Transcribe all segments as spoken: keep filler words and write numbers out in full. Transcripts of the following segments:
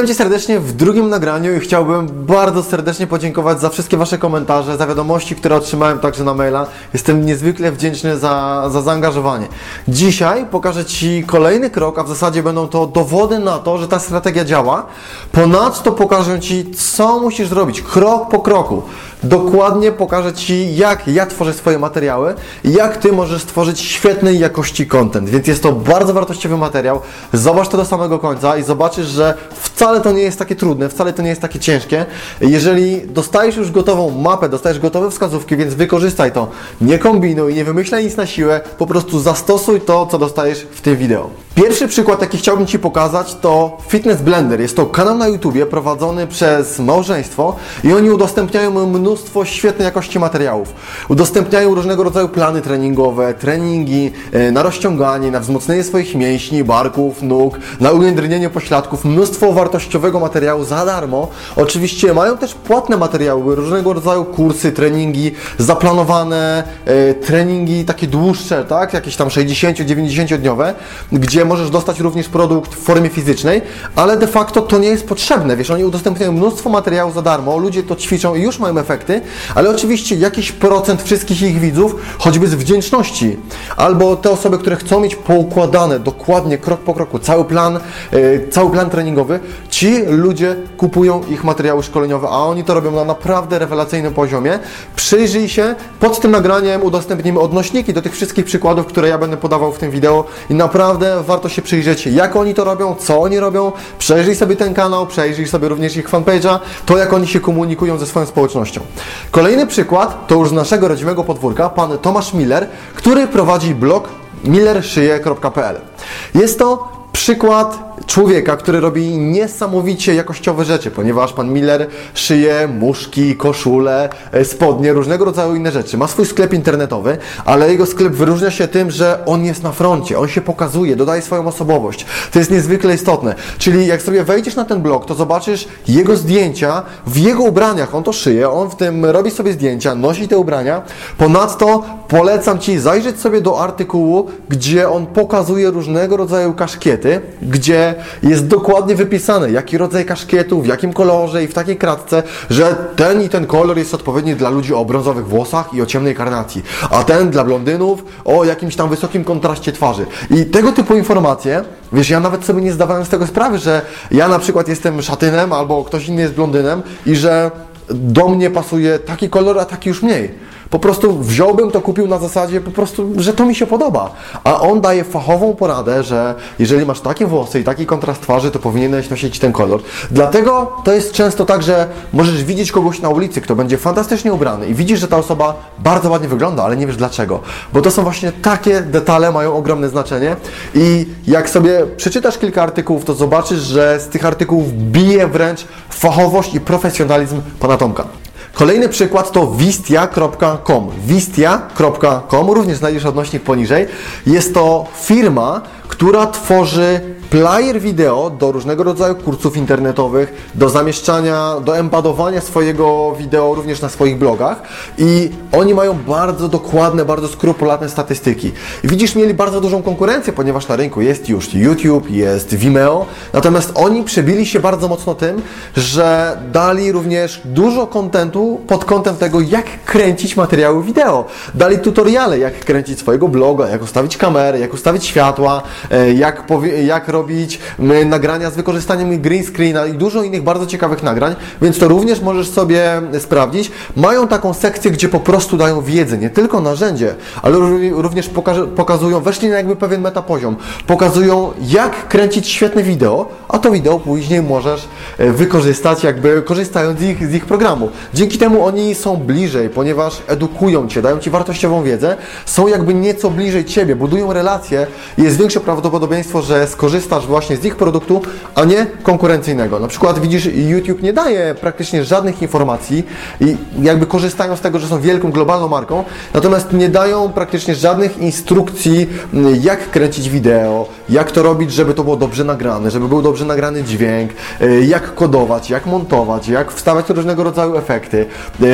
Witam Cię serdecznie w drugim nagraniu i chciałbym bardzo serdecznie podziękować za wszystkie Wasze komentarze, za wiadomości, które otrzymałem także na maila. Jestem niezwykle wdzięczny za, za zaangażowanie. Dzisiaj pokażę Ci kolejny krok, a w zasadzie będą to dowody na to, że ta strategia działa. Ponadto pokażę Ci, co musisz zrobić krok po kroku. Dokładnie pokażę Ci, jak ja tworzę swoje materiały i jak Ty możesz stworzyć świetnej jakości content. Więc jest to bardzo wartościowy materiał. Zobacz to do samego końca i zobaczysz, że wcale to nie jest takie trudne, wcale to nie jest takie ciężkie. Jeżeli dostajesz już gotową mapę, dostajesz gotowe wskazówki, więc wykorzystaj to. Nie kombinuj, nie wymyślaj nic na siłę, po prostu zastosuj to, co dostajesz w tym wideo. Pierwszy przykład, jaki chciałbym Ci pokazać, to Fitness Blender. Jest to kanał na YouTubie prowadzony przez małżeństwo i oni udostępniają mnóstwo świetnej jakości materiałów. Udostępniają różnego rodzaju plany treningowe, treningi na rozciąganie, na wzmocnienie swoich mięśni, barków, nóg, na ujędrnienie pośladków, mnóstwo wartościowego materiału za darmo. Oczywiście mają też płatne materiały, różnego rodzaju kursy, treningi, zaplanowane e, treningi takie dłuższe, tak, jakieś tam sześćdziesięcio-dziewięćdziesięciodniowe, gdzie możesz dostać również produkt w formie fizycznej, ale de facto to nie jest potrzebne, wiesz, oni udostępniają mnóstwo materiału za darmo, ludzie to ćwiczą i już mają efekty, ale oczywiście jakiś procent wszystkich ich widzów, choćby z wdzięczności, albo te osoby, które chcą mieć poukładane dokładnie, krok po kroku, cały plan, yy, cały plan treningowy, ci ludzie kupują ich materiały szkoleniowe, a oni to robią na naprawdę rewelacyjnym poziomie. Przyjrzyj się, pod tym nagraniem udostępnimy odnośniki do tych wszystkich przykładów, które ja będę podawał w tym wideo i naprawdę warto się przyjrzeć, jak oni to robią, co oni robią, przejrzyj sobie ten kanał, przejrzyj sobie również ich fanpage'a, to jak oni się komunikują ze swoją społecznością. Kolejny przykład to już z naszego rodzimego podwórka, pan Tomasz Miller, który prowadzi blog miller szyje kropka p l. Jest to przykład człowieka, który robi niesamowicie jakościowe rzeczy, ponieważ pan Miller szyje muszki, koszule, spodnie, różnego rodzaju inne rzeczy. Ma swój sklep internetowy, ale jego sklep wyróżnia się tym, że on jest na froncie, on się pokazuje, dodaje swoją osobowość. To jest niezwykle istotne. Czyli jak sobie wejdziesz na ten blog, to zobaczysz jego zdjęcia w jego ubraniach. On to szyje, on w tym robi sobie zdjęcia, nosi te ubrania. Ponadto polecam Ci zajrzeć sobie do artykułu, gdzie on pokazuje różnego rodzaju kaszkiety, gdzie jest dokładnie wypisane, jaki rodzaj kaszkietu, w jakim kolorze i w takiej kratce, że ten i ten kolor jest odpowiedni dla ludzi o brązowych włosach i o ciemnej karnacji, a ten dla blondynów o jakimś tam wysokim kontraście twarzy. I tego typu informacje, wiesz, ja nawet sobie nie zdawałem z tego sprawy, że ja na przykład jestem szatynem albo ktoś inny jest blondynem i że do mnie pasuje taki kolor, a taki już mniej. Po prostu wziąłbym to, kupił na zasadzie po prostu, że to mi się podoba. A on daje fachową poradę, że jeżeli masz takie włosy i taki kontrast twarzy, to powinieneś nosić ten kolor. Dlatego to jest często tak, że możesz widzieć kogoś na ulicy, kto będzie fantastycznie ubrany i widzisz, że ta osoba bardzo ładnie wygląda, ale nie wiesz dlaczego. Bo to są właśnie takie detale, mają ogromne znaczenie i jak sobie przeczytasz kilka artykułów, to zobaczysz, że z tych artykułów bije wręcz fachowość i profesjonalizm pana Tomka. Kolejny przykład to wistia kropka com. wistia kropka com, również znajdziesz odnośnik poniżej. Jest to firma, która tworzy player wideo do różnego rodzaju kursów internetowych, do zamieszczania, do embeddowania swojego wideo również na swoich blogach i oni mają bardzo dokładne, bardzo skrupulatne statystyki. I widzisz, mieli bardzo dużą konkurencję, ponieważ na rynku jest już YouTube, jest Vimeo, natomiast oni przebili się bardzo mocno tym, że dali również dużo kontentu pod kątem tego, jak kręcić materiały wideo. Dali tutoriale, jak kręcić swojego bloga, jak ustawić kamerę, jak ustawić światła, jak, jak robić nagrania z wykorzystaniem green screena i dużo innych bardzo ciekawych nagrań, więc to również możesz sobie sprawdzić. Mają taką sekcję, gdzie po prostu dają wiedzę, nie tylko narzędzie, ale również pokazują, weszli na jakby pewien metapoziom, pokazują, jak kręcić świetne wideo, a to wideo później możesz wykorzystać jakby korzystając z ich, z ich programu. Dzięki temu oni są bliżej, ponieważ edukują Cię, dają Ci wartościową wiedzę, są jakby nieco bliżej Ciebie, budują relacje i jest większe prawdopodobieństwo, że skorzystasz właśnie z ich produktu, a nie konkurencyjnego. Na przykład widzisz, YouTube nie daje praktycznie żadnych informacji i jakby korzystają z tego, że są wielką globalną marką, natomiast nie dają praktycznie żadnych instrukcji, jak kręcić wideo, jak to robić, żeby to było dobrze nagrane, żeby był dobrze nagrany dźwięk, jak kodować, jak montować, jak wstawiać różnego rodzaju efekty,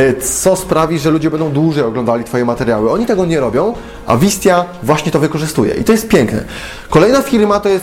co sprawi, że ludzie będą dłużej oglądali Twoje materiały. Oni tego nie robią, a Wistia właśnie to wykorzystuje i to jest piękne. Kolejna firma to jest co prawda już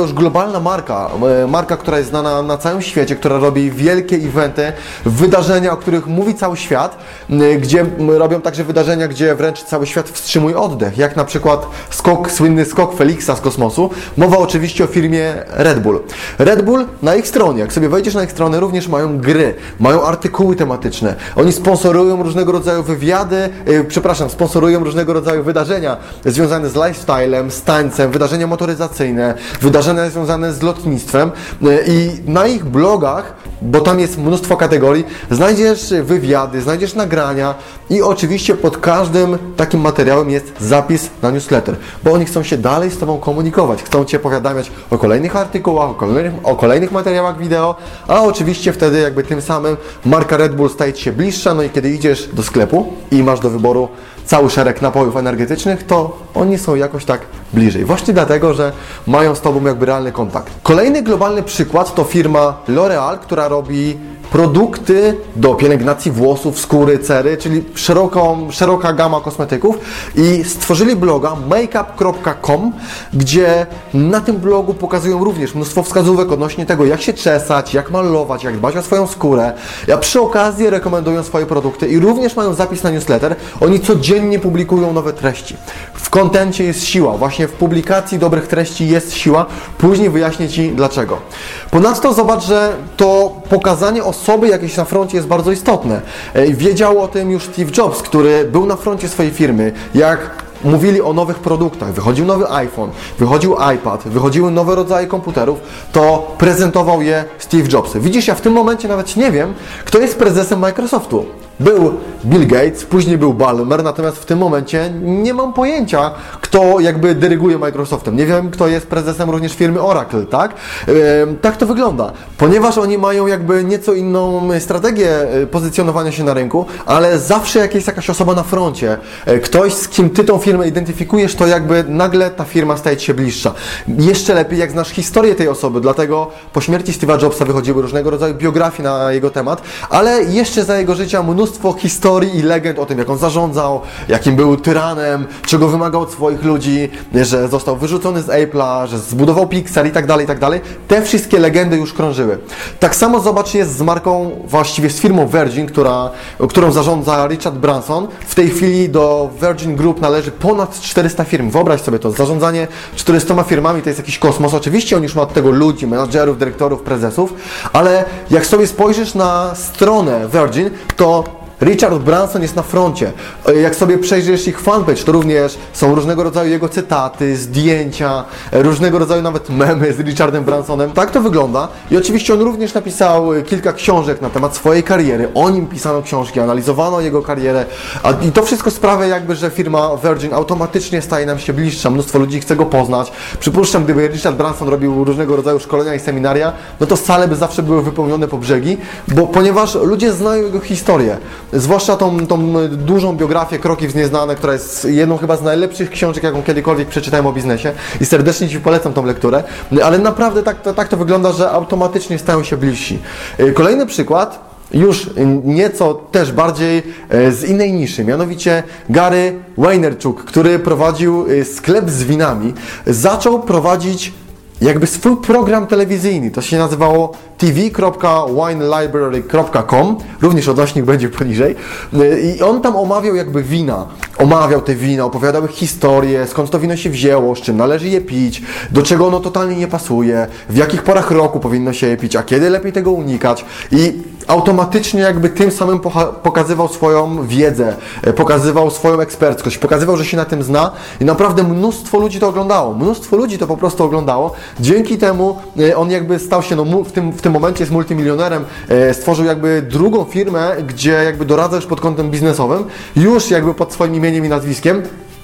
już globalna marka, marka, która jest znana na całym świecie, która robi wielkie eventy, wydarzenia, o których mówi cały świat, gdzie robią także wydarzenia, gdzie wręcz cały świat wstrzymuje oddech, jak na przykład skok, słynny skok Felixa z kosmosu. Mowa oczywiście o firmie Red Bull. Red Bull na ich stronie, jak sobie wejdziesz na ich stronę, również mają gry, mają artykuły tematyczne. Oni sponsorują różnego rodzaju wywiady, yy, przepraszam, sponsorują różnego rodzaju wydarzenia związane z lifestylem, z tańcem, wydarzenia motoryzacyjne, wydarzenia związane z lotnictwem yy, i na ich blogach, bo tam jest mnóstwo kategorii, znajdziesz wywiady, znajdziesz nagrania i oczywiście pod każdym takim materiałem jest zapis na newsletter, bo oni chcą się dalej z Tobą komunikować, chcą Cię powiadamiać o kolejnych artykułach, o kolejnych, o kolejnych materiałach wideo, a oczywiście wtedy jakby tym samym marka Red Bull staje Ci się bliższa, no i kiedy idziesz do sklepu i masz do wyboru cały szereg napojów energetycznych, to oni są jakoś tak bliżej. Właśnie dlatego, że mają z Tobą jakby realny kontakt. Kolejny globalny przykład to firma L'Oreal, która robi produkty do pielęgnacji włosów, skóry, cery, czyli szeroką, szeroka gama kosmetyków i stworzyli bloga makeup kropka com, gdzie na tym blogu pokazują również mnóstwo wskazówek odnośnie tego, jak się czesać, jak malować, jak dbać o swoją skórę. Ja przy okazji rekomendują swoje produkty i również mają zapis na newsletter. Oni codziennie publikują nowe treści. W kontencie jest siła, właśnie w publikacji dobrych treści jest siła. Później wyjaśnię Ci dlaczego. Ponadto zobacz, że to pokazanie osoby jakiejś na froncie jest bardzo istotne. Wiedział o tym już Steve Jobs, który był na froncie swojej firmy, jak mówili o nowych produktach, wychodził nowy iPhone, wychodził iPad, wychodziły nowe rodzaje komputerów, to prezentował je Steve Jobs. Widzisz, ja w tym momencie nawet nie wiem, kto jest prezesem Microsoftu. Był Bill Gates, później był Ballmer, natomiast w tym momencie nie mam pojęcia, kto jakby dyryguje Microsoftem. Nie wiem, kto jest prezesem również firmy Oracle, tak? Yy, tak to wygląda. Ponieważ oni mają jakby nieco inną strategię pozycjonowania się na rynku, ale zawsze jak jest jakaś osoba na froncie, ktoś, z kim Ty tą firmę identyfikujesz, to jakby nagle ta firma staje Ci się bliższa. Jeszcze lepiej, jak znasz historię tej osoby, dlatego po śmierci Steve'a Jobsa wychodziły różnego rodzaju biografie na jego temat, ale jeszcze za jego życia mnóstwo mnóstwo historii i legend o tym, jak on zarządzał, jakim był tyranem, czego wymagał od swoich ludzi, że został wyrzucony z Apple'a, że zbudował Pixar i tak dalej, i tak dalej. Te wszystkie legendy już krążyły. Tak samo zobacz, jest z marką, właściwie z firmą Virgin, która, którą zarządza Richard Branson. W tej chwili do Virgin Group należy ponad czterysta firm. Wyobraź sobie to, zarządzanie czterystoma firmami to jest jakiś kosmos. Oczywiście on już ma od tego ludzi, menadżerów, dyrektorów, prezesów, ale jak sobie spojrzysz na stronę Virgin, to Richard Branson jest na froncie. Jak sobie przejrzysz ich fanpage, to również są różnego rodzaju jego cytaty, zdjęcia, różnego rodzaju nawet memy z Richardem Bransonem. Tak to wygląda. I oczywiście on również napisał kilka książek na temat swojej kariery. O nim pisano książki, analizowano jego karierę. A, i to wszystko sprawia jakby, że firma Virgin automatycznie staje nam się bliższa. Mnóstwo ludzi chce go poznać. Przypuszczam, gdyby Richard Branson robił różnego rodzaju szkolenia i seminaria, no to sale by zawsze były wypełnione po brzegi, bo ponieważ ludzie znają jego historię. Zwłaszcza tą, tą dużą biografię Kroki w nieznane, która jest jedną chyba z najlepszych książek, jaką kiedykolwiek przeczytałem o biznesie i serdecznie Ci polecam tą lekturę, ale naprawdę tak to, tak to wygląda, że automatycznie stają się bliżsi. Kolejny przykład, już nieco też bardziej z innej niszy, mianowicie Gary Vaynerchuk, który prowadził sklep z winami, zaczął prowadzić jakby swój program telewizyjny. To się nazywało t v kropka wine library kropka com, również odnośnik będzie poniżej. I on tam omawiał jakby wina, omawiał te wina, opowiadał ich historię, skąd to wino się wzięło, z czym należy je pić, do czego ono totalnie nie pasuje, w jakich porach roku powinno się je pić, a kiedy lepiej tego unikać. I automatycznie jakby tym samym pokazywał swoją wiedzę, pokazywał swoją eksperckość, pokazywał, że się na tym zna i naprawdę mnóstwo ludzi to oglądało. Mnóstwo ludzi to po prostu oglądało. Dzięki temu on jakby stał się, no w tym, w tym momencie jest multimilionerem, stworzył jakby drugą firmę, gdzie jakby doradza już pod kątem biznesowym, już jakby pod swoim imieniem i nazwiskiem.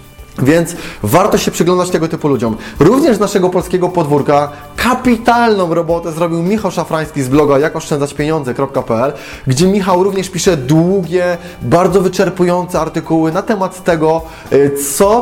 Więc warto się przyglądać tego typu ludziom. Również z naszego polskiego podwórka kapitalną robotę zrobił Michał Szafrański z bloga jak oszczędzać pieniądze kropka p l, gdzie Michał również pisze długie, bardzo wyczerpujące artykuły na temat tego, co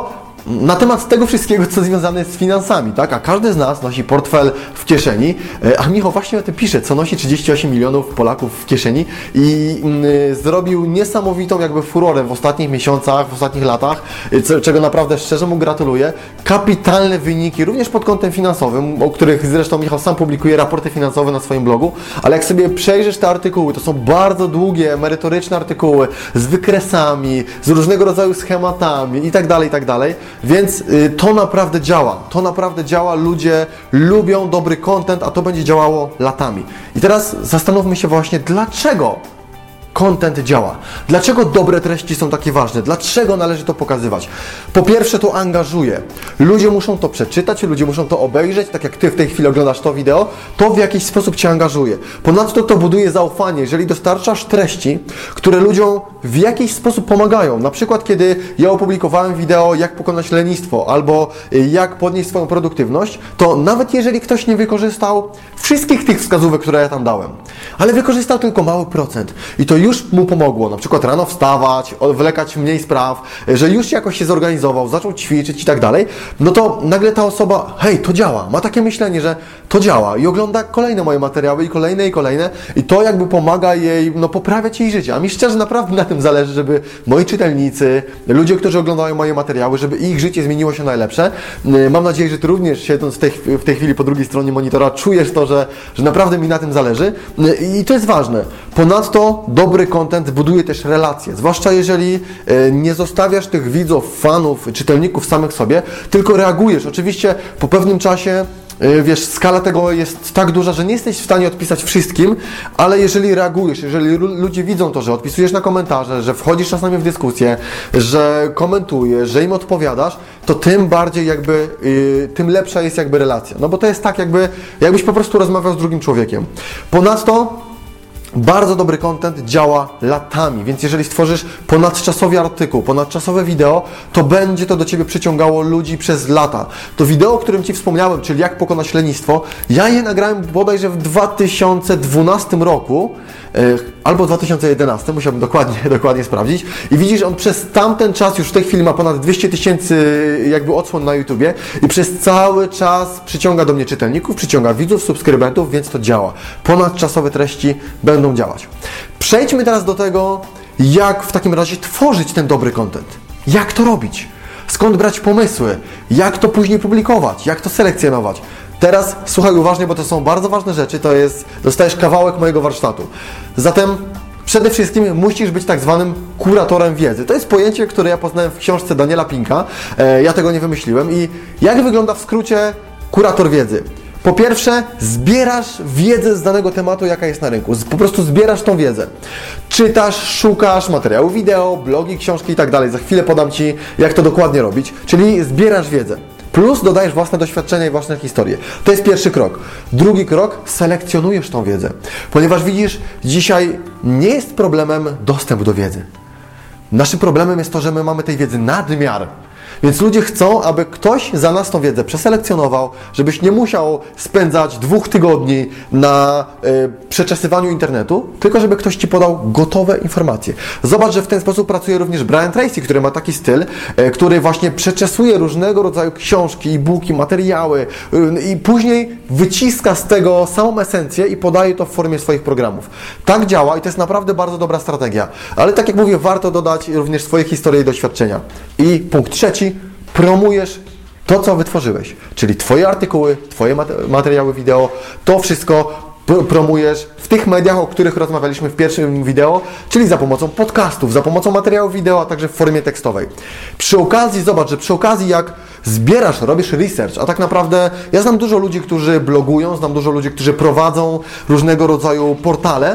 na temat tego wszystkiego, co związane jest z finansami, tak? A każdy z nas nosi portfel w kieszeni, a Michał właśnie o tym pisze, co nosi trzydzieści osiem milionów Polaków w kieszeni i y, zrobił niesamowitą jakby furorę w ostatnich miesiącach, w ostatnich latach, co, czego naprawdę szczerze mu gratuluję. Kapitalne wyniki, również pod kątem finansowym, o których zresztą Michał sam publikuje raporty finansowe na swoim blogu, ale jak sobie przejrzysz te artykuły, to są bardzo długie, merytoryczne artykuły z wykresami, z różnego rodzaju schematami i tak dalej, i tak dalej. Więc y, to naprawdę działa, to naprawdę działa, ludzie lubią dobry content, a to będzie działało latami. I teraz zastanówmy się właśnie, dlaczego content działa. Dlaczego dobre treści są takie ważne? Dlaczego należy to pokazywać? Po pierwsze, to angażuje. Ludzie muszą to przeczytać, ludzie muszą to obejrzeć, tak jak Ty w tej chwili oglądasz to wideo, to w jakiś sposób Cię angażuje. Ponadto to buduje zaufanie. Jeżeli dostarczasz treści, które ludziom w jakiś sposób pomagają. Na przykład, kiedy ja opublikowałem wideo, jak pokonać lenistwo, albo jak podnieść swoją produktywność, to nawet jeżeli ktoś nie wykorzystał wszystkich tych wskazówek, które ja tam dałem, ale wykorzystał tylko mały procent i to już mu pomogło, na przykład rano wstawać, wlekać mniej spraw, że już jakoś się zorganizował, zaczął ćwiczyć i tak dalej, no to nagle ta osoba, hej, to działa, ma takie myślenie, że to działa i ogląda kolejne moje materiały i kolejne i kolejne i to jakby pomaga jej, no poprawiać jej życie. A mi szczerze naprawdę na tym zależy, żeby moi czytelnicy, ludzie, którzy oglądają moje materiały, żeby ich życie zmieniło się na najlepsze. Mam nadzieję, że Ty również siedząc w tej, w tej chwili po drugiej stronie monitora czujesz to, że, że naprawdę mi na tym zależy i to jest ważne. Ponadto dobry content buduje też relacje, zwłaszcza jeżeli nie zostawiasz tych widzów, fanów, czytelników samych sobie, tylko reagujesz. Oczywiście po pewnym czasie, wiesz, skala tego jest tak duża, że nie jesteś w stanie odpisać wszystkim, ale jeżeli reagujesz, jeżeli ludzie widzą to, że odpisujesz na komentarze, że wchodzisz czasami w dyskusję, że komentujesz, że im odpowiadasz, to tym bardziej jakby, yy, tym lepsza jest jakby relacja. No bo to jest tak jakby, jakbyś po prostu rozmawiał z drugim człowiekiem. Ponadto bardzo dobry content działa latami, więc jeżeli stworzysz ponadczasowy artykuł, ponadczasowe wideo, to będzie to do Ciebie przyciągało ludzi przez lata. To wideo, o którym Ci wspomniałem, czyli jak pokonać lenistwo, ja je nagrałem bodajże w dwa tysiące dwunastym roku, yy, albo w dwa tysiące jedenastym, musiałbym dokładnie, dokładnie sprawdzić. I widzisz, on przez tamten czas, już w tej chwili ma ponad dwieście tysięcy jakby odsłon na YouTubie i przez cały czas przyciąga do mnie czytelników, przyciąga widzów, subskrybentów, więc to działa. Ponadczasowe treści będą działać. Przejdźmy teraz do tego, jak w takim razie tworzyć ten dobry content. Jak to robić? Skąd brać pomysły? Jak to później publikować? Jak to selekcjonować? Teraz słuchaj uważnie, bo to są bardzo ważne rzeczy, to jest, dostajesz kawałek mojego warsztatu. Zatem przede wszystkim musisz być tak zwanym kuratorem wiedzy. To jest pojęcie, które ja poznałem w książce Daniela Pinka, e, ja tego nie wymyśliłem. I jak wygląda w skrócie kurator wiedzy? Po pierwsze, zbierasz wiedzę z danego tematu, jaka jest na rynku. Po prostu zbierasz tą wiedzę. Czytasz, szukasz materiału wideo, blogi, książki i tak dalej. Za chwilę podam Ci, jak to dokładnie robić. Czyli zbierasz wiedzę. Plus dodajesz własne doświadczenia i własne historie. To jest pierwszy krok. Drugi krok, selekcjonujesz tą wiedzę. Ponieważ widzisz, dzisiaj nie jest problemem dostęp do wiedzy. Naszym problemem jest to, że my mamy tej wiedzy nadmiar. Więc ludzie chcą, aby ktoś za nas tą wiedzę przeselekcjonował, żebyś nie musiał spędzać dwóch tygodni na y, przeczesywaniu internetu, tylko żeby ktoś Ci podał gotowe informacje. Zobacz, że w ten sposób pracuje również Brian Tracy, który ma taki styl, y, który właśnie przeczesuje różnego rodzaju książki, e-booki, materiały y, i później wyciska z tego samą esencję i podaje to w formie swoich programów. Tak działa i to jest naprawdę bardzo dobra strategia. Ale tak jak mówię, warto dodać również swoje historie i doświadczenia. I punkt trzeci, promujesz to, co wytworzyłeś, czyli Twoje artykuły, Twoje materiały wideo, to wszystko pr- promujesz w tych mediach, o których rozmawialiśmy w pierwszym wideo, czyli za pomocą podcastów, za pomocą materiałów wideo, a także w formie tekstowej. Przy okazji, zobacz, że przy okazji jak zbierasz, robisz research, a tak naprawdę ja znam dużo ludzi, którzy blogują, znam dużo ludzi, którzy prowadzą różnego rodzaju portale,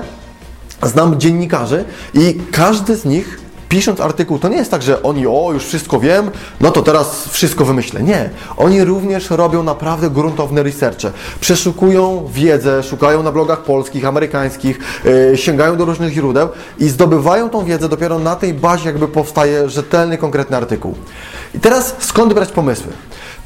znam dziennikarzy i każdy z nich pisząc artykuł, to nie jest tak, że oni, o, już wszystko wiem, no to teraz wszystko wymyślę. Nie. Oni również robią naprawdę gruntowne researche. Przeszukują wiedzę, szukają na blogach polskich, amerykańskich, yy, sięgają do różnych źródeł i zdobywają tą wiedzę, dopiero na tej bazie jakby powstaje rzetelny, konkretny artykuł. I teraz skąd brać pomysły?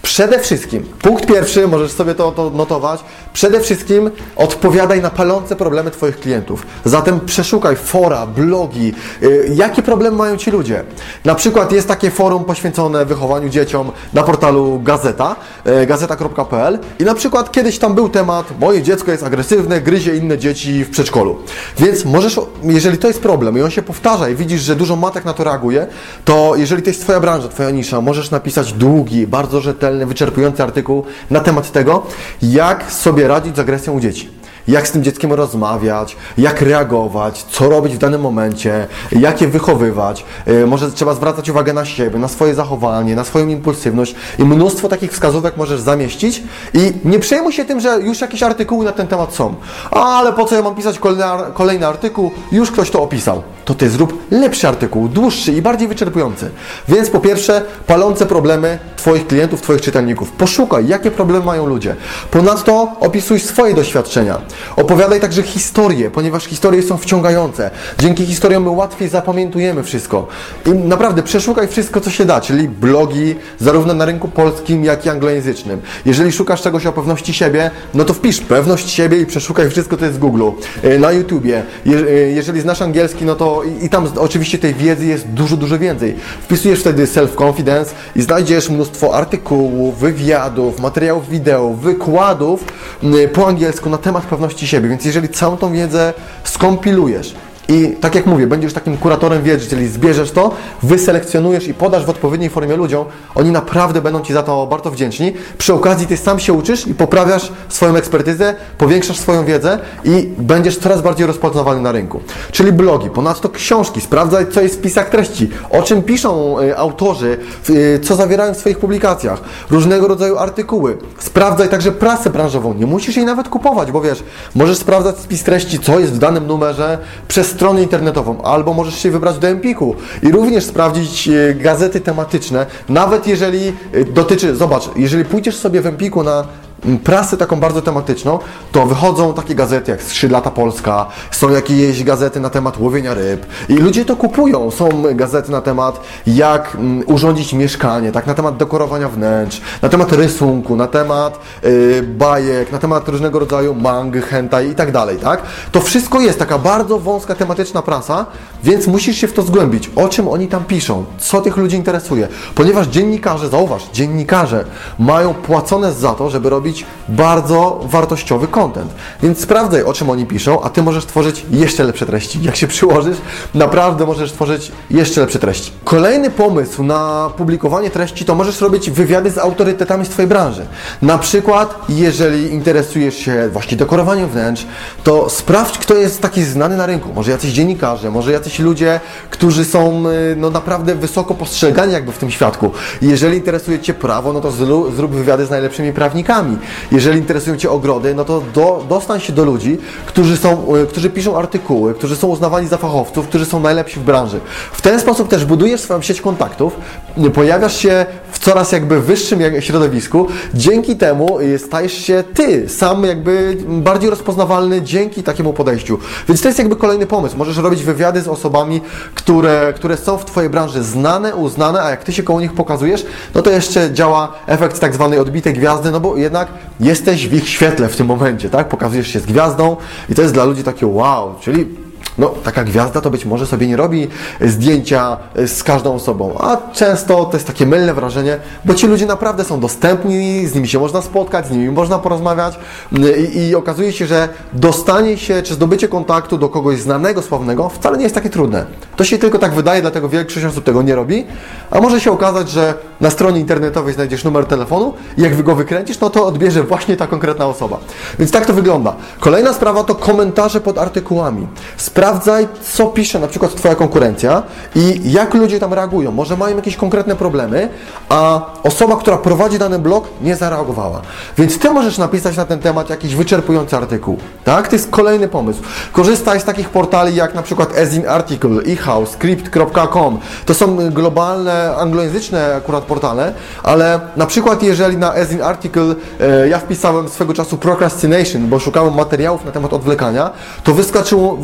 Przede wszystkim, punkt pierwszy, możesz sobie to, to notować, przede wszystkim odpowiadaj na palące problemy Twoich klientów. Zatem przeszukaj fora, blogi, yy, jakie problemy mają Ci ludzie. Na przykład jest takie forum poświęcone wychowaniu dzieciom na portalu Gazeta, yy, gazeta kropka p l i na przykład kiedyś tam był temat, moje dziecko jest agresywne, gryzie inne dzieci w przedszkolu. Więc możesz, jeżeli to jest problem i on się powtarza i widzisz, że dużo matek na to reaguje, to jeżeli to jest Twoja branża, Twoja nisza, możesz napisać długi, bardzo rzetelny, wyczerpujący artykuł na temat tego, jak sobie radzić z agresją u dzieci. Jak z tym dzieckiem rozmawiać, jak reagować, co robić w danym momencie, jak je wychowywać. Może trzeba zwracać uwagę na siebie, na swoje zachowanie, na swoją impulsywność i mnóstwo takich wskazówek możesz zamieścić i nie przejmuj się tym, że już jakieś artykuły na ten temat są. Ale po co ja mam pisać kolejny, kolejny artykuł? Już ktoś to opisał. To Ty zrób lepszy artykuł, dłuższy i bardziej wyczerpujący. Więc po pierwsze, palące problemy Twoich klientów, Twoich czytelników. Poszukaj, jakie problemy mają ludzie. Ponadto opisuj swoje doświadczenia. Opowiadaj także historie, ponieważ historie są wciągające. Dzięki historiom my łatwiej zapamiętujemy wszystko. I naprawdę przeszukaj wszystko, co się da, czyli blogi zarówno na rynku polskim, jak i anglojęzycznym. Jeżeli szukasz czegoś o pewności siebie, no to wpisz pewność siebie i przeszukaj wszystko, co jest w Google. Na YouTubie. Jeżeli znasz angielski, no to i tam oczywiście tej wiedzy jest dużo, dużo więcej. Wpisujesz wtedy self-confidence i znajdziesz mnóstwo artykułów, wywiadów, materiałów wideo, wykładów po angielsku na temat pewności siebie, więc jeżeli całą tą wiedzę skompilujesz i tak jak mówię, będziesz takim kuratorem wiedzy, czyli zbierzesz to, wyselekcjonujesz i podasz w odpowiedniej formie ludziom, oni naprawdę będą Ci za to bardzo wdzięczni. Przy okazji Ty sam się uczysz i poprawiasz swoją ekspertyzę, powiększasz swoją wiedzę i będziesz coraz bardziej rozpoznawalny na rynku. Czyli blogi, ponadto książki, sprawdzaj, co jest w wpisach treści, o czym piszą y, autorzy, y, co zawierają w swoich publikacjach, różnego rodzaju artykuły. Sprawdzaj także prasę branżową, nie musisz jej nawet kupować, bo wiesz, możesz sprawdzać spis treści, co jest w danym numerze przez stronę internetową, albo możesz się wybrać do Empiku i również sprawdzić gazety tematyczne, nawet jeżeli dotyczy, zobacz, jeżeli pójdziesz sobie w Empiku na prasę taką bardzo tematyczną, to wychodzą takie gazety jak Skrzydlata Polska, są jakieś gazety na temat łowienia ryb i ludzie to kupują. Są gazety na temat jak um, urządzić mieszkanie, tak, na temat dekorowania wnętrz, na temat rysunku, na temat yy, bajek, na temat różnego rodzaju mang, hentai i tak dalej, tak? To wszystko jest taka bardzo wąska tematyczna prasa, więc musisz się w to zgłębić, o czym oni tam piszą, co tych ludzi interesuje, ponieważ dziennikarze, zauważ, dziennikarze mają płacone za to, żeby robić bardzo wartościowy content. Więc sprawdzaj, o czym oni piszą, a Ty możesz tworzyć jeszcze lepsze treści. Jak się przyłożysz, naprawdę możesz tworzyć jeszcze lepsze treści. Kolejny pomysł na publikowanie treści to możesz robić wywiady z autorytetami z Twojej branży. Na przykład, jeżeli interesujesz się właśnie dekorowaniem wnętrz, to sprawdź, kto jest taki znany na rynku. Może jacyś dziennikarze, może jacyś ludzie, którzy są no, naprawdę wysoko postrzegani jakby w tym świadku. Jeżeli interesuje Cię prawo, no to zrób wywiady z najlepszymi prawnikami. Jeżeli interesują Cię ogrody, no to do, dostań się do ludzi, którzy, są, którzy piszą artykuły, którzy są uznawani za fachowców, którzy są najlepsi w branży. W ten sposób też budujesz swoją sieć kontaktów, pojawiasz się w coraz jakby wyższym środowisku, dzięki temu stajesz się Ty sam jakby bardziej rozpoznawalny dzięki takiemu podejściu. Więc to jest jakby kolejny pomysł. Możesz robić wywiady z osobami, które, które są w Twojej branży znane, uznane, a jak Ty się koło nich pokazujesz, no to jeszcze działa efekt tak zwanej odbitej gwiazdy, no bo jednak jesteś w ich świetle w tym momencie, tak? Pokazujesz się z gwiazdą i to jest dla ludzi takie wow, czyli no, taka gwiazda to być może sobie nie robi zdjęcia z każdą osobą, a często to jest takie mylne wrażenie, bo ci ludzie naprawdę są dostępni, z nimi się można spotkać, z nimi można porozmawiać i, i okazuje się, że dostanie się czy zdobycie kontaktu do kogoś znanego, sławnego wcale nie jest takie trudne. To się tylko tak wydaje, dlatego większość osób tego nie robi, a może się okazać, że na stronie internetowej znajdziesz numer telefonu i jak go wykręcisz, no to odbierze właśnie ta konkretna osoba. Więc tak to wygląda. Kolejna sprawa to komentarze pod artykułami. Sprawdzaj, co pisze na przykład Twoja konkurencja i jak ludzie tam reagują. Może mają jakieś konkretne problemy, a osoba, która prowadzi dany blog, nie zareagowała. Więc Ty możesz napisać na ten temat jakiś wyczerpujący artykuł. Tak? To jest kolejny pomysł. Korzystaj z takich portali jak na przykład As In Article, eHouse, Script kropka com. To są globalne, anglojęzyczne akurat portale, ale na przykład jeżeli na As In Article e, ja wpisałem swego czasu procrastination, bo szukałem materiałów na temat odwlekania, to wyskoczyło, wyskoczyło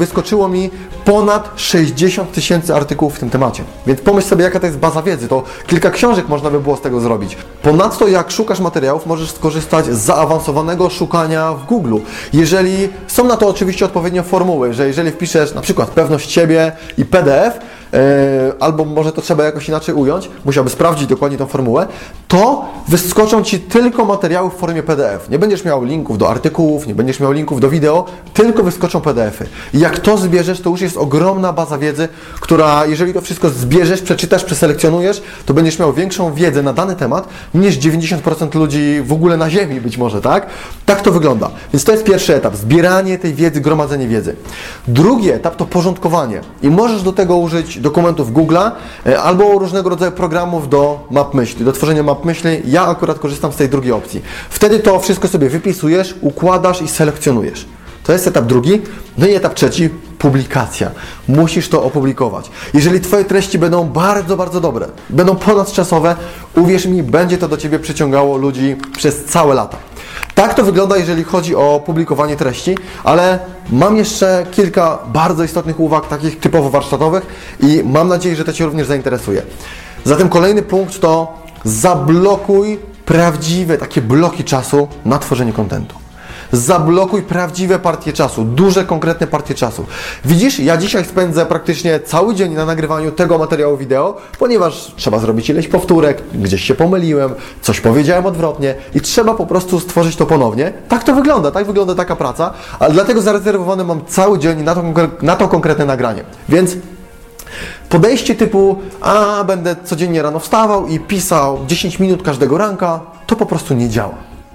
wyszło mi ponad sześćdziesiąt tysięcy artykułów w tym temacie. Więc pomyśl sobie, jaka to jest baza wiedzy. To kilka książek można by było z tego zrobić. Ponadto, jak szukasz materiałów, możesz skorzystać z zaawansowanego szukania w Google. Jeżeli są na to oczywiście odpowiednie formuły, że jeżeli wpiszesz na przykład pewność siebie i P D F, Yy, albo może to trzeba jakoś inaczej ująć, musiałby sprawdzić dokładnie tą formułę, to wyskoczą Ci tylko materiały w formie P D F. Nie będziesz miał linków do artykułów, nie będziesz miał linków do wideo, tylko wyskoczą P D F y. I jak to zbierzesz, to już jest ogromna baza wiedzy, która, jeżeli to wszystko zbierzesz, przeczytasz, przeselekcjonujesz, to będziesz miał większą wiedzę na dany temat niż dziewięćdziesiąt procent ludzi w ogóle na ziemi być może, tak? Tak to wygląda. Więc to jest pierwszy etap, zbieranie tej wiedzy, gromadzenie wiedzy. Drugi etap to porządkowanie i możesz do tego użyć dokumentów Google'a albo różnego rodzaju programów do map myśli, do tworzenia map myśli. Ja akurat korzystam z tej drugiej opcji. Wtedy to wszystko sobie wypisujesz, układasz i selekcjonujesz. To jest etap drugi. No i etap trzeci, publikacja. Musisz to opublikować. Jeżeli Twoje treści będą bardzo, bardzo dobre, będą ponadczasowe, uwierz mi, będzie to do Ciebie przyciągało ludzi przez całe lata. Tak to wygląda, jeżeli chodzi o publikowanie treści, ale mam jeszcze kilka bardzo istotnych uwag, takich typowo warsztatowych i mam nadzieję, że to Cię również zainteresuje. Zatem kolejny punkt to zablokuj prawdziwe takie bloki czasu na tworzenie kontentu. Zablokuj prawdziwe partie czasu, duże, konkretne partie czasu. Widzisz, ja dzisiaj spędzę praktycznie cały dzień na nagrywaniu tego materiału wideo, ponieważ trzeba zrobić ileś powtórek, gdzieś się pomyliłem, coś powiedziałem odwrotnie i trzeba po prostu stworzyć to ponownie. Tak to wygląda, tak wygląda taka praca, ale dlatego zarezerwowany mam cały dzień na to, na to konkretne nagranie. Więc podejście typu, a będę codziennie rano wstawał i pisał dziesięć minut każdego ranka, to po prostu nie działa.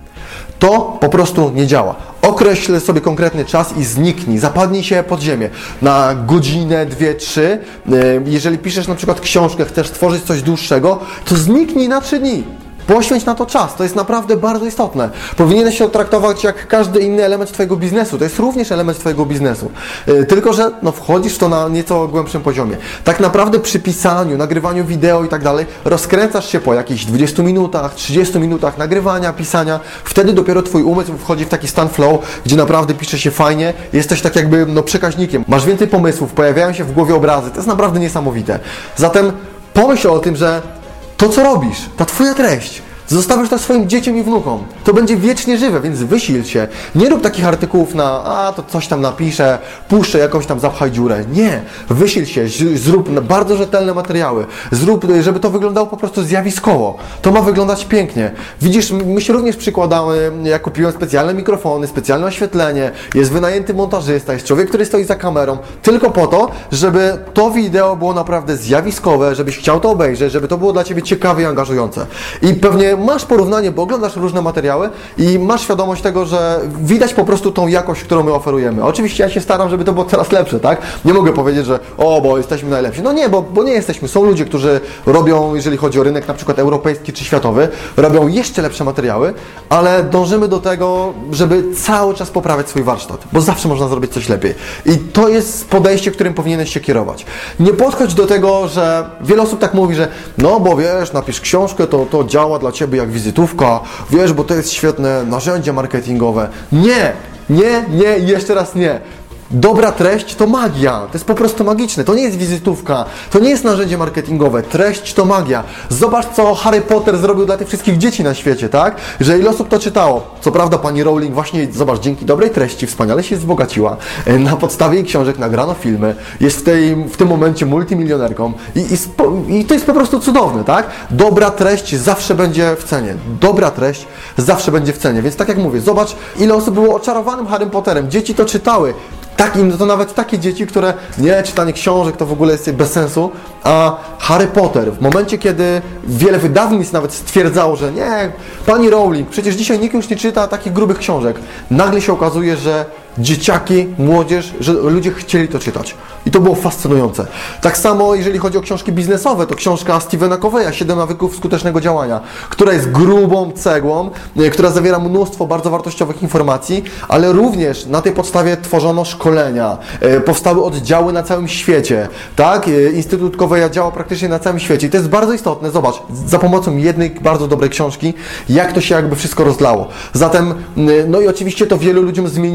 To po prostu nie działa. Określ sobie konkretny czas i zniknij, zapadnij się pod ziemię na godzinę, dwie, trzy. Jeżeli piszesz na przykład książkę, chcesz stworzyć coś dłuższego, to zniknij na trzy dni. Poświęć na to czas, to jest naprawdę bardzo istotne. Powinieneś się traktować jak każdy inny element Twojego biznesu. To jest również element Twojego biznesu. Yy, tylko, że no, wchodzisz w to na nieco głębszym poziomie. Tak naprawdę przy pisaniu, nagrywaniu wideo i tak dalej, rozkręcasz się po jakichś dwudziestu minutach, trzydziestu minutach nagrywania, pisania. Wtedy dopiero Twój umysł wchodzi w taki stan flow, gdzie naprawdę pisze się fajnie. Jesteś tak jakby no, przekaźnikiem. Masz więcej pomysłów, pojawiają się w głowie obrazy. To jest naprawdę niesamowite. Zatem pomyśl o tym, że to, co robisz, ta Twoja treść, zostawisz to swoim dzieciom i wnukom. To będzie wiecznie żywe, więc wysil się. Nie rób takich artykułów na, a to coś tam napiszę, puszczę jakąś tam zapchaj dziurę. Nie. Wysil się, zrób bardzo rzetelne materiały. Zrób, żeby to wyglądało po prostu zjawiskowo. To ma wyglądać pięknie. Widzisz, my się również przykładamy, ja kupiłem specjalne mikrofony, specjalne oświetlenie, jest wynajęty montażysta, jest człowiek, który stoi za kamerą, tylko po to, żeby to wideo było naprawdę zjawiskowe, żebyś chciał to obejrzeć, żeby to było dla Ciebie ciekawe i angażujące. I pewnie masz porównanie, bo oglądasz różne materiały i masz świadomość tego, że widać po prostu tą jakość, którą my oferujemy. Oczywiście ja się staram, żeby to było coraz lepsze, tak? Nie mogę powiedzieć, że o, bo jesteśmy najlepsi. No nie, bo, bo nie jesteśmy. Są ludzie, którzy robią, jeżeli chodzi o rynek na przykład europejski czy światowy, robią jeszcze lepsze materiały, ale dążymy do tego, żeby cały czas poprawiać swój warsztat, bo zawsze można zrobić coś lepiej. I to jest podejście, którym powinieneś się kierować. Nie podchodź do tego, że wiele osób tak mówi, że no bo wiesz, napisz książkę, to, to działa dla Ciebie jak wizytówka, wiesz, bo to jest świetne narzędzie marketingowe. Nie, nie, nie i jeszcze raz nie. Dobra treść to magia, to jest po prostu magiczne, to nie jest wizytówka, to nie jest narzędzie marketingowe, treść to magia. Zobacz, co Harry Potter zrobił dla tych wszystkich dzieci na świecie, tak? Że ile osób to czytało. Co prawda pani Rowling właśnie, zobacz, dzięki dobrej treści wspaniale się wzbogaciła, na podstawie jej książek nagrano filmy, jest w, tej, w tym momencie multimilionerką i, i, spo, i to jest po prostu cudowne, tak? Dobra treść zawsze będzie w cenie, dobra treść zawsze będzie w cenie, więc tak jak mówię, zobacz, ile osób było oczarowanym Harrym Potterem, dzieci to czytały. Takim, to nawet takie dzieci, które nie, czytanie książek to w ogóle jest bez sensu, a Harry Potter w momencie, kiedy wiele wydawnictw nawet stwierdzało, że nie, pani Rowling, przecież dzisiaj nikt już nie czyta takich grubych książek, nagle się okazuje, że dzieciaki, młodzież, że ludzie chcieli to czytać. I to było fascynujące. Tak samo jeżeli chodzi o książki biznesowe, to książka Stephena Coveya, siedem nawyków skutecznego działania, która jest grubą cegłą, która zawiera mnóstwo bardzo wartościowych informacji, ale również na tej podstawie tworzono szkolenia, powstały oddziały na całym świecie, tak? Instytut Coveya działa praktycznie na całym świecie i to jest bardzo istotne. Zobacz, za pomocą jednej bardzo dobrej książki, jak to się jakby wszystko rozlało. Zatem, no i oczywiście to wielu ludziom zmieniło w ogóle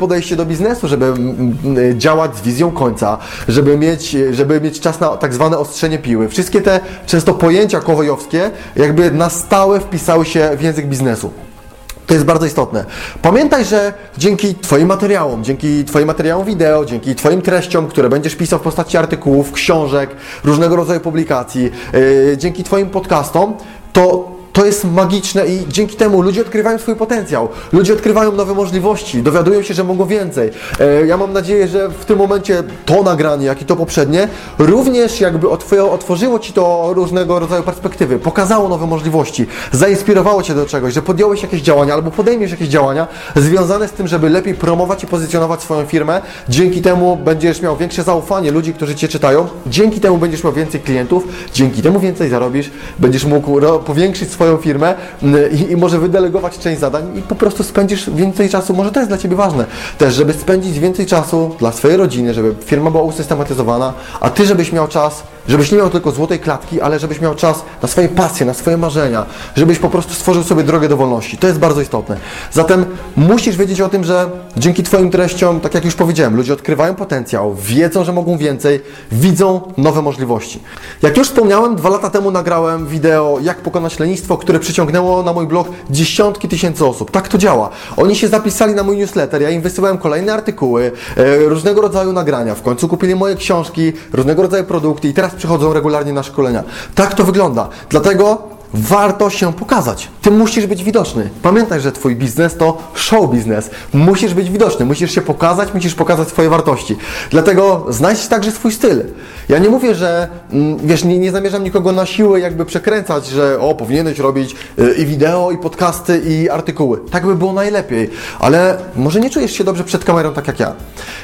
podejście do biznesu, żeby mm, działać z wizją końca, żeby mieć, żeby mieć czas na tak zwane ostrzenie piły. Wszystkie te często pojęcia kołowojowskie jakby na stałe wpisały się w język biznesu. To jest bardzo istotne. Pamiętaj, że dzięki Twoim materiałom, dzięki Twoim materiałom wideo, dzięki Twoim treściom, które będziesz pisał w postaci artykułów, książek, różnego rodzaju publikacji, yy, dzięki Twoim podcastom, to To jest magiczne i dzięki temu ludzie odkrywają swój potencjał, ludzie odkrywają nowe możliwości, dowiadują się, że mogą więcej. Ja mam nadzieję, że w tym momencie to nagranie, jak i to poprzednie, również jakby otworzyło Ci to różnego rodzaju perspektywy, pokazało nowe możliwości, zainspirowało Cię do czegoś, że podjąłeś jakieś działania albo podejmiesz jakieś działania związane z tym, żeby lepiej promować i pozycjonować swoją firmę. Dzięki temu będziesz miał większe zaufanie ludzi, którzy Cię czytają, dzięki temu będziesz miał więcej klientów, dzięki temu więcej zarobisz, będziesz mógł powiększyć swoją swoją firmę i, i może wydelegować część zadań i po prostu spędzisz więcej czasu, może to jest dla Ciebie ważne, też żeby spędzić więcej czasu dla swojej rodziny, żeby firma była usystematyzowana, a Ty żebyś miał czas, żebyś nie miał tylko złotej klatki, ale żebyś miał czas na swoje pasje, na swoje marzenia, żebyś po prostu stworzył sobie drogę do wolności. To jest bardzo istotne. Zatem musisz wiedzieć o tym, że dzięki Twoim treściom, tak jak już powiedziałem, ludzie odkrywają potencjał, wiedzą, że mogą więcej, widzą nowe możliwości. Jak już wspomniałem, dwa lata temu nagrałem wideo, jak pokonać lenistwo, które przyciągnęło na mój blog dziesiątki tysięcy osób. Tak to działa. Oni się zapisali na mój newsletter, ja im wysyłałem kolejne artykuły, e, różnego rodzaju nagrania, w końcu kupili moje książki, różnego rodzaju produkty i teraz przychodzą regularnie na szkolenia. Tak to wygląda. Dlatego warto się pokazać. Ty musisz być widoczny. Pamiętaj, że Twój biznes to show biznes. Musisz być widoczny, musisz się pokazać, musisz pokazać swoje wartości. Dlatego znajdź także swój styl. Ja nie mówię, że wiesz, nie, nie zamierzam nikogo na siłę jakby przekręcać, że o, powinieneś robić i wideo, i podcasty, i artykuły. Tak by było najlepiej. Ale może nie czujesz się dobrze przed kamerą tak jak ja.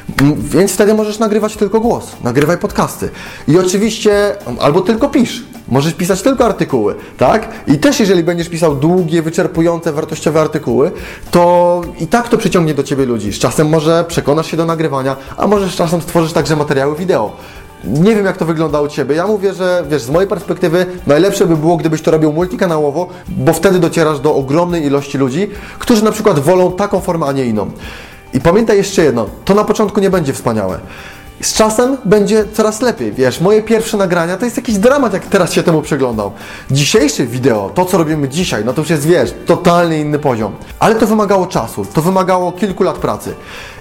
Więc wtedy możesz nagrywać tylko głos. Nagrywaj podcasty. I oczywiście, albo tylko pisz. Możesz pisać tylko artykuły, tak? I też jeżeli będziesz pisał długie, wyczerpujące, wartościowe artykuły, to i tak to przyciągnie do Ciebie ludzi. Z czasem może przekonasz się do nagrywania, a może z czasem stworzysz także materiały wideo. Nie wiem, jak to wygląda u Ciebie. Ja mówię, że wiesz, z mojej perspektywy najlepsze by było, gdybyś to robił multikanałowo, bo wtedy docierasz do ogromnej ilości ludzi, którzy na przykład wolą taką formę, a nie inną. I pamiętaj jeszcze jedno, to na początku nie będzie wspaniałe. Z czasem będzie coraz lepiej, wiesz, moje pierwsze nagrania to jest jakiś dramat, jak teraz się temu przyglądam. Dzisiejsze wideo, to co robimy dzisiaj, no to już jest, wiesz, totalnie inny poziom. Ale to wymagało czasu, to wymagało kilku lat pracy.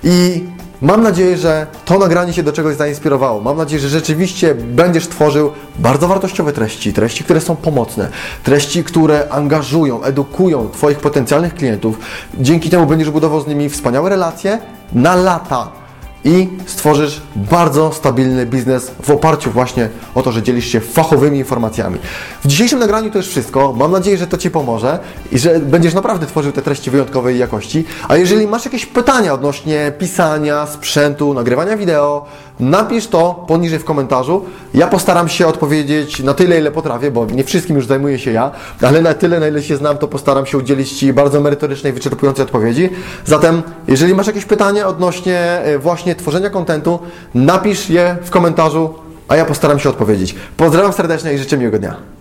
I mam nadzieję, że to nagranie się do czegoś zainspirowało. Mam nadzieję, że rzeczywiście będziesz tworzył bardzo wartościowe treści, treści, które są pomocne, treści, które angażują, edukują Twoich potencjalnych klientów. Dzięki temu będziesz budował z nimi wspaniałe relacje na lata. I stworzysz bardzo stabilny biznes w oparciu właśnie o to, że dzielisz się fachowymi informacjami. W dzisiejszym nagraniu to już wszystko. Mam nadzieję, że to Ci pomoże i że będziesz naprawdę tworzył te treści wyjątkowej jakości. A jeżeli masz jakieś pytania odnośnie pisania, sprzętu, nagrywania wideo, napisz to poniżej w komentarzu. Ja postaram się odpowiedzieć na tyle, ile potrafię, bo nie wszystkim już zajmuję się ja, ale na tyle, na ile się znam, to postaram się udzielić Ci bardzo merytorycznej, wyczerpującej odpowiedzi. Zatem, jeżeli masz jakieś pytania odnośnie właśnie tworzenia kontentu, napisz je w komentarzu, a ja postaram się odpowiedzieć. Pozdrawiam serdecznie i życzę miłego dnia.